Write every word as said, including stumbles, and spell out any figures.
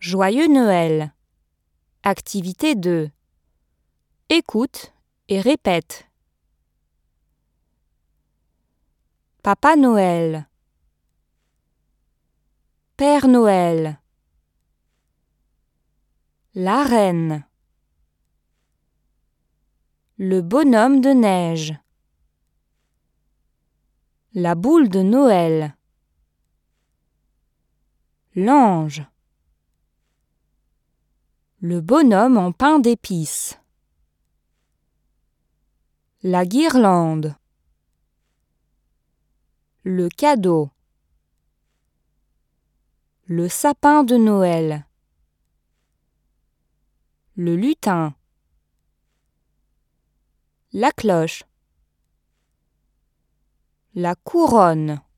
Joyeux Noël. Activité deux. Écoute et répète. Papa Noël. Père Noël. La reine. Le bonhomme de neige. La boule de Noël. L'ange. Le bonhomme en pain d'épices. La guirlande. Le cadeau. Le sapin de Noël. Le lutin. La cloche. La couronne.